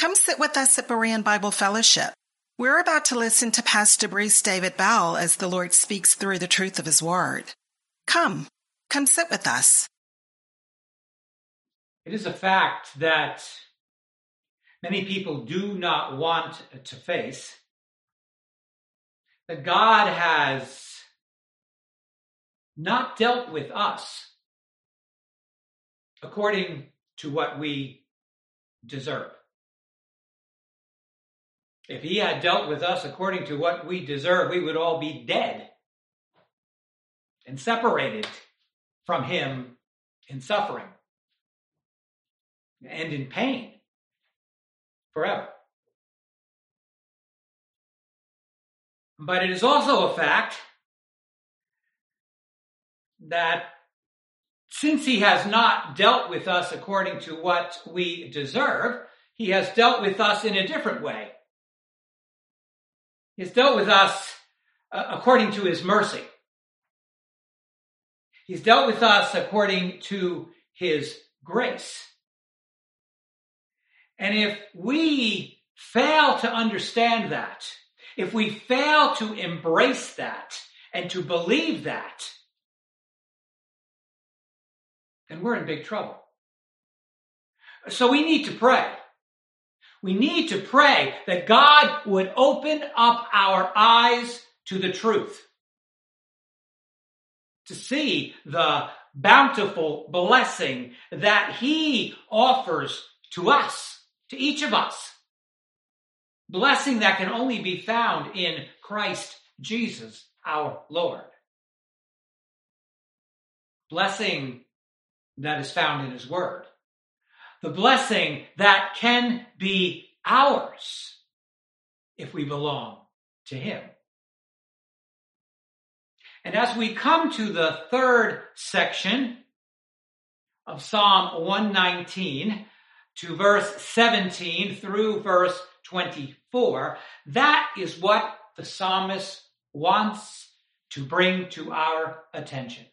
Come sit with us at Berean Bible Fellowship. We're about to listen to Pastor Bruce David Bell as the Lord speaks through the truth of his word. Come sit with us. It is a fact that many people do not want to face, that God has not dealt with us according to what we deserve. If he had dealt with us according to what we deserve, we would all be dead and separated from him in suffering and in pain forever. But it is also a fact that since he has not dealt with us according to what we deserve, he has dealt with us in a different way. He has dealt with us according to his mercy. He's dealt with us according to his grace. And if we fail to understand that, if we fail to embrace that and to believe that, then we're in big trouble. So we need to pray. We need to pray that God would open up our eyes to the truth, to see the bountiful blessing that he offers to us, to each of us. Blessing that can only be found in Christ Jesus, our Lord. Blessing that is found in his word. The blessing that can be ours if we belong to him. And as we come to the third section of Psalm 119, to verse 17 through verse 24, that is what the psalmist wants to bring to our attention.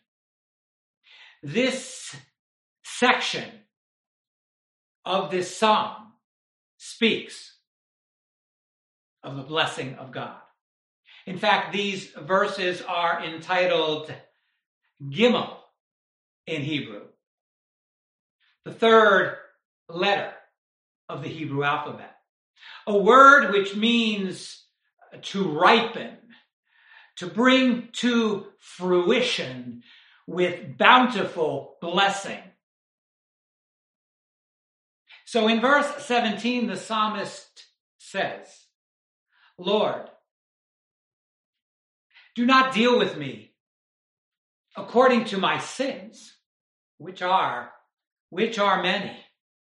This section of this psalm speaks of the blessing of God. In fact, these verses are entitled Gimel in Hebrew, the third letter of the Hebrew alphabet, a word which means to ripen, to bring to fruition with bountiful blessing. So in verse 17, the psalmist says, Lord, do not deal with me according to my sins, which are many.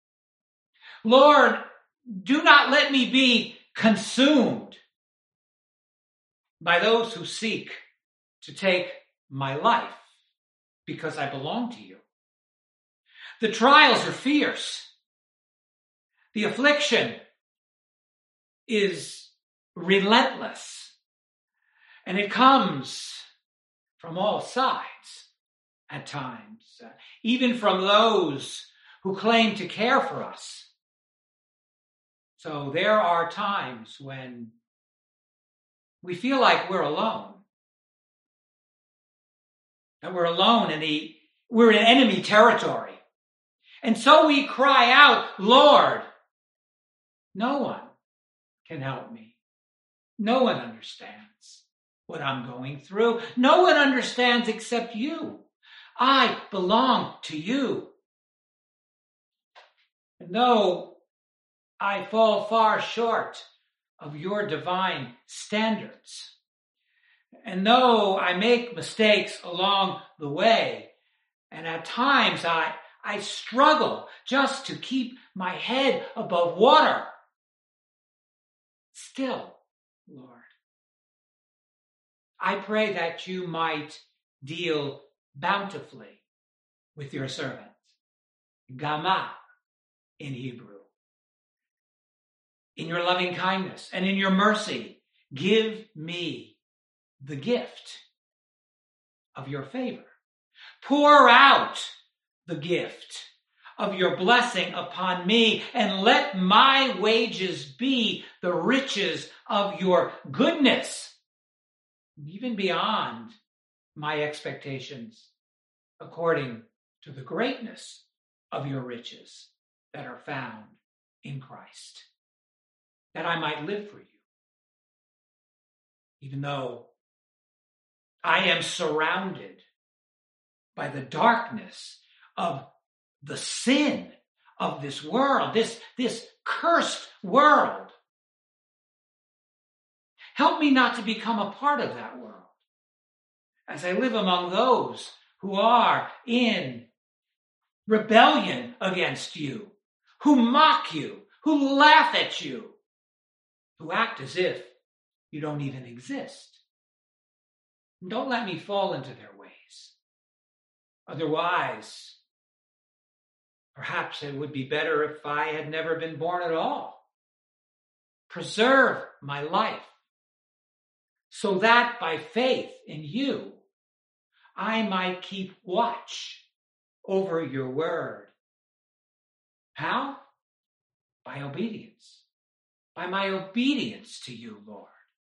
Lord, do not let me be consumed by those who seek to take my life, because I belong to you. The trials are fierce. The affliction is relentless, and it comes from all sides at times, even from those who claim to care for us. So there are times when we feel like we're alone, that we're alone we're in enemy territory. And so we cry out, Lord, no one can help me. No one understands what I'm going through. No one understands except you. I belong to you. And though I fall far short of your divine standards, and though I make mistakes along the way, and at times I struggle just to keep my head above water, still, Lord, I pray that you might deal bountifully with your servant. Gama in Hebrew. In your loving kindness and in your mercy, give me the gift of your favor. Pour out the gift of your blessing upon me, and let my wages be the riches of your goodness, even beyond my expectations, according to the greatness of your riches that are found in Christ, that I might live for you, even though I am surrounded by the darkness of the sin of this world, this cursed world. Help me not to become a part of that world as I live among those who are in rebellion against you, who mock you, who laugh at you, who act as if you don't even exist. And don't let me fall into their ways. Otherwise, perhaps it would be better if I had never been born at all. Preserve my life so that by faith in you, I might keep watch over your word. How? By obedience. By my obedience to you, Lord.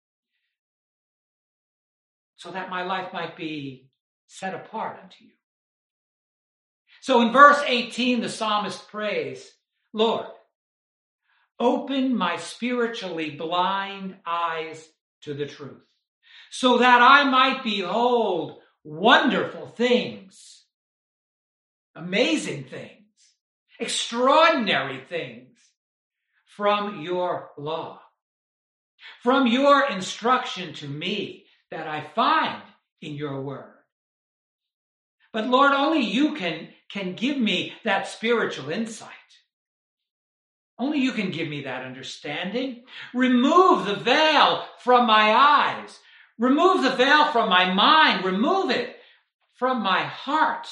So that my life might be set apart unto you. So in verse 18, the psalmist prays, Lord, open my spiritually blind eyes to the truth, so that I might behold wonderful things, amazing things, extraordinary things from your law, from your instruction to me that I find in your word. But Lord, only you can give me that spiritual insight. Only you can give me that understanding. Remove the veil from my eyes. Remove the veil from my mind. Remove it from my heart.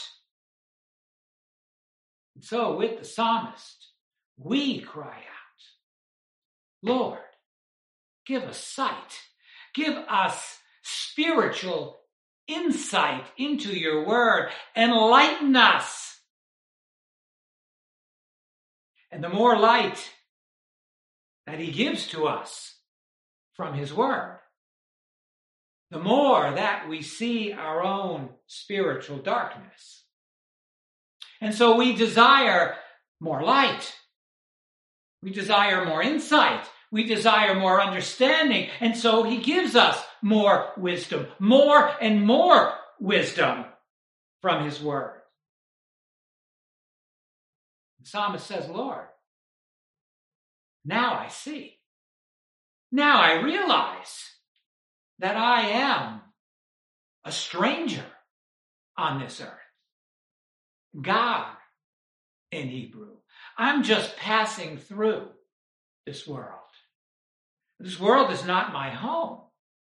And so with the psalmist, we cry out, Lord, give us sight. Give us spiritual insight into your word. Enlighten us. And the more light that he gives to us from his word, the more that we see our own spiritual darkness. And so we desire more light. We desire more insight. We desire more understanding. And so he gives us more wisdom, more and more wisdom from his word. The psalmist says, Lord, now I see. Now I realize that I am a stranger on this earth. God in Hebrew. I'm just passing through this world. This world is not my home.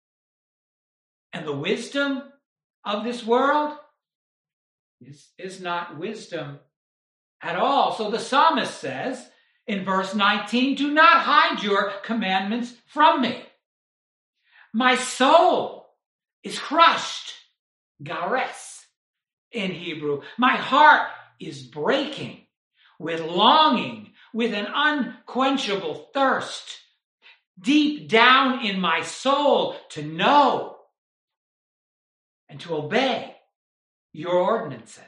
And the wisdom of this world is not wisdom at all. So the psalmist says in verse 19, do not hide your commandments from me. My soul is crushed, gares in Hebrew. My heart is breaking with longing, with an unquenchable thirst, deep down in my soul to know and to obey your ordinances.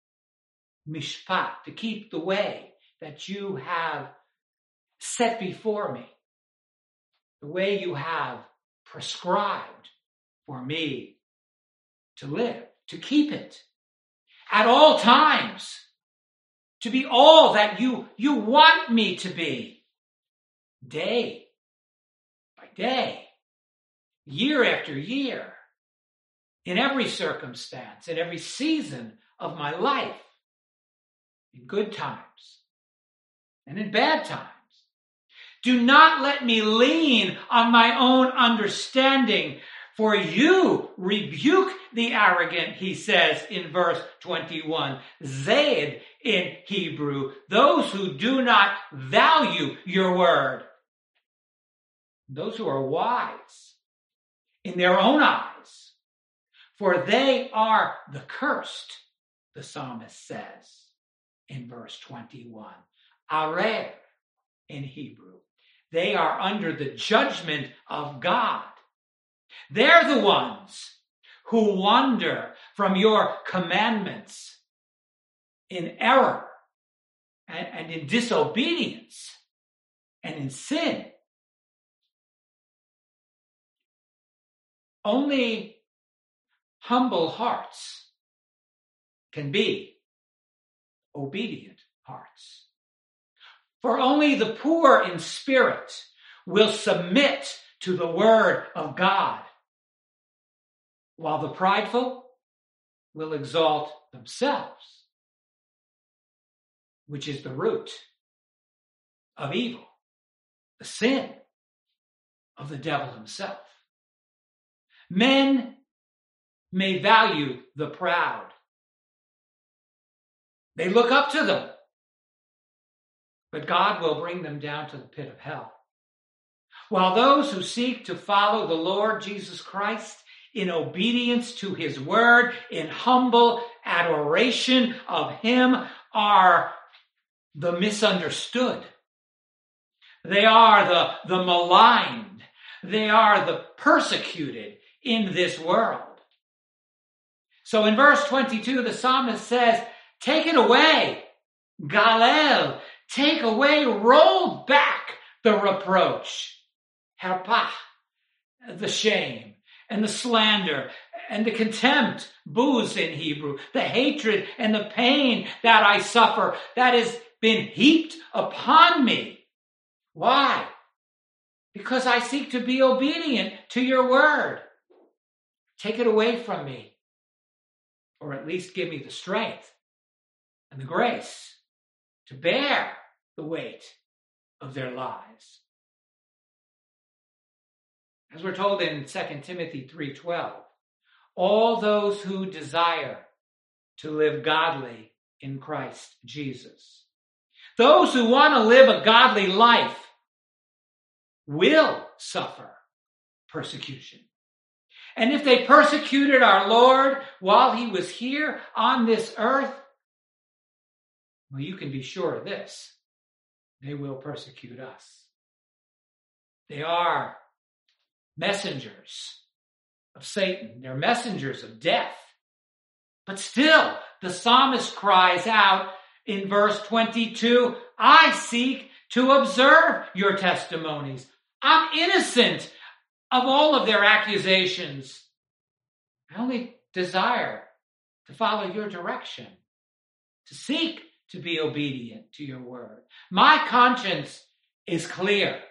Mishpat, to keep the way that you have set before me, the way you have prescribed for me to live, to keep it at all times, to be all that you want me to be, day by day, year after year, in every circumstance, in every season of my life, in good times and in bad times. Do not let me lean on my own understanding, for you rebuke the arrogant, he says in verse 21. Zaid in Hebrew, those who do not value your word. Those who are wise in their own eyes, for they are the cursed, the psalmist says in verse 21. Arer in Hebrew. They are under the judgment of God. They're the ones who wander from your commandments in error and in disobedience and in sin. Only humble hearts can be obedient hearts. For only the poor in spirit will submit to the word of God, while the prideful will exalt themselves, which is the root of evil, the sin of the devil himself. Men may value the proud. They look up to them, but God will bring them down to the pit of hell. While those who seek to follow the Lord Jesus Christ in obedience to his word, in humble adoration of him, are the misunderstood. They are the maligned. They are the persecuted in this world. So in verse 22, the psalmist says, take it away, Galel, take away, roll back the reproach, herpah, the shame, and the slander, and the contempt, booze in Hebrew, the hatred and the pain that I suffer, that has been heaped upon me. Why? Because I seek to be obedient to your word. Take it away from me, or at least give me the strength and the grace to bear the weight of their lies. As we're told in 2 Timothy 3:12, all those who desire to live godly in Christ Jesus, those who want to live a godly life will suffer persecution. And if they persecuted our Lord while he was here on this earth, well, you can be sure of this. They will persecute us. They are messengers of Satan. They're messengers of death. But still, the psalmist cries out in verse 22, I seek to observe your testimonies. I'm innocent of all of their accusations. I only desire to follow your direction, to seek to be obedient to your word. My conscience is clear.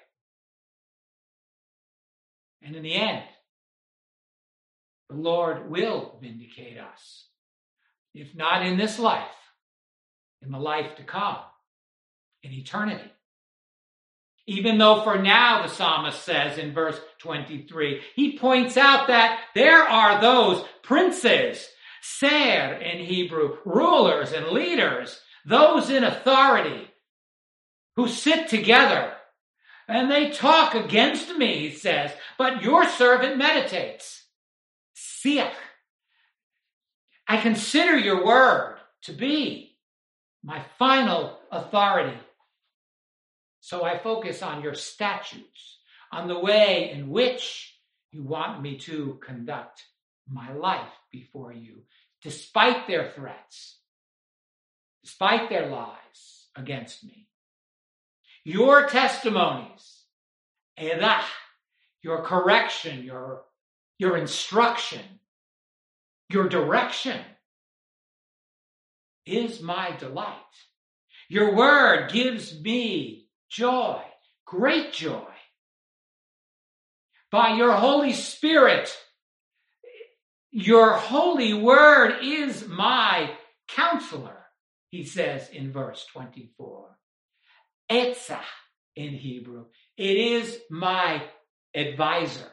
And in the end, the Lord will vindicate us. If not in this life, in the life to come, in eternity. Even though for now, the psalmist says in verse 23, he points out that there are those princes, ser in Hebrew, rulers and leaders, those in authority who sit together and they talk against me, he says, but your servant meditates. Siach. I consider your word to be my final authority. So I focus on your statutes, on the way in which you want me to conduct my life before you, despite their threats, despite their lies against me. Your testimonies, edah, your correction, your instruction, your direction is my delight. Your word gives me joy, great joy. By your Holy Spirit, your holy word is my counselor, he says in verse 24. Etzah in Hebrew. It is my advisor.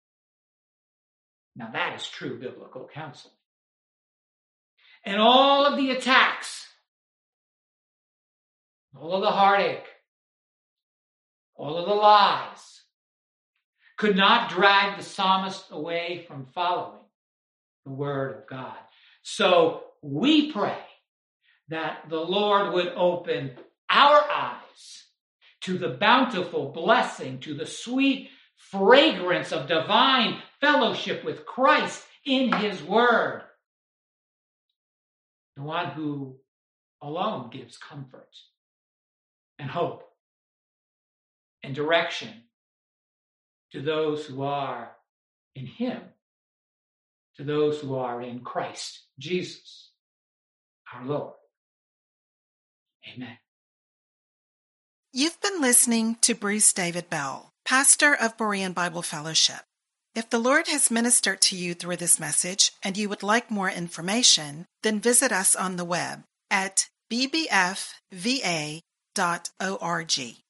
Now that is true biblical counsel. And all of the attacks, all of the heartache, all of the lies could not drag the psalmist away from following the word of God. So we pray that the Lord would open our eyes to the bountiful blessing, to the sweet fragrance of divine fellowship with Christ in his word, the one who alone gives comfort and hope and direction to those who are in him, to those who are in Christ Jesus, our Lord. Amen. You've been listening to Bruce David Bell, pastor of Berean Bible Fellowship. If the Lord has ministered to you through this message and you would like more information, then visit us on the web at bbfva.org.